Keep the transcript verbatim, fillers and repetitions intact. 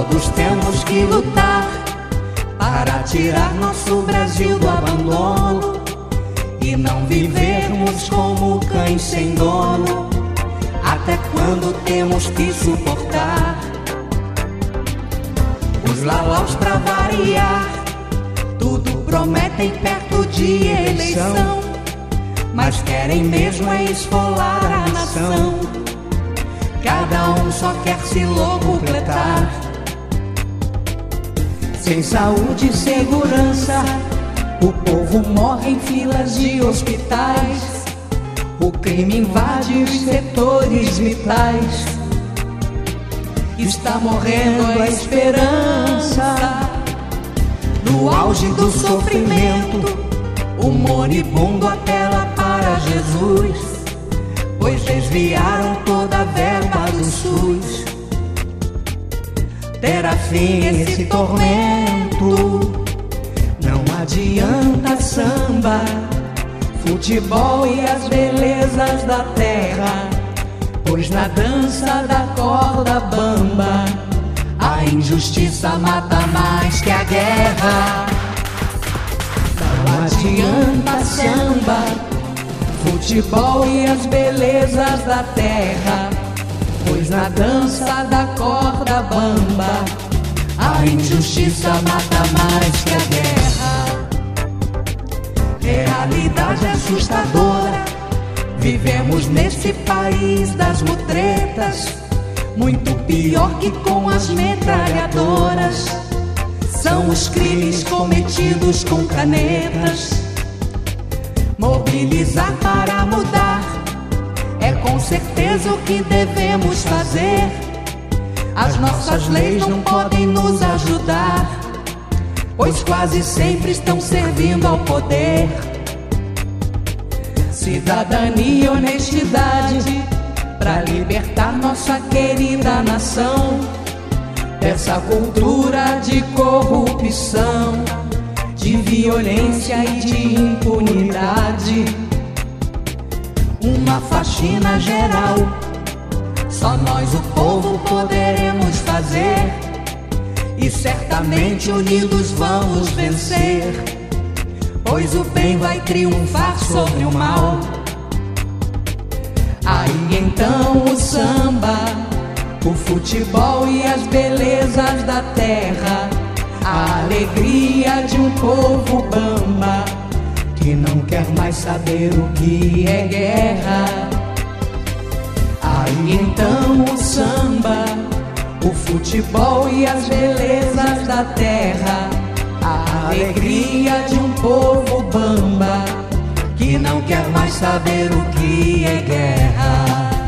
Todos temos que lutar para tirar nosso Brasil do abandono e não vivermos como cães sem dono. Até quando temos que suportar os lalaus pra variar? Tudo prometem perto de eleição, mas querem mesmo é esfolar a nação. Cada um só quer se locupletar. Sem saúde e segurança, o povo morre em filas de hospitais. O crime invade os setores vitais. Está morrendo a esperança. No auge do sofrimento, o moribundo apela para Jesus, pois desviaram toda a verba do SUS. Terá fim esse tormento. Não adianta samba, futebol e as belezas da terra, pois na dança da corda bamba a injustiça mata mais que a guerra. Não adianta samba, futebol e as belezas da terra, pois na dança da corda bamba a injustiça mata mais que a guerra. Realidade assustadora, vivemos nesse país das mutretas, muito pior que com as metralhadoras. São os crimes cometidos com canetas. Mobilizar para mudar é com certeza o que devemos fazer. As nossas leis não podem nos ajudar, pois quase sempre estão servindo ao poder. Cidadania e honestidade para libertar nossa querida nação dessa cultura de corrupção, de violência e de impunidade. Uma faxina geral, só nós, o povo, poderemos fazer, e certamente unidos vamos vencer, pois o bem vai triunfar sobre o mal. Aí então o samba, o futebol e as belezas da terra, a alegria de um povo bamba que não quer mais saber o que é guerra. Aí então o samba, o futebol e as belezas da terra, a alegria de um povo bamba que não quer mais saber o que é guerra.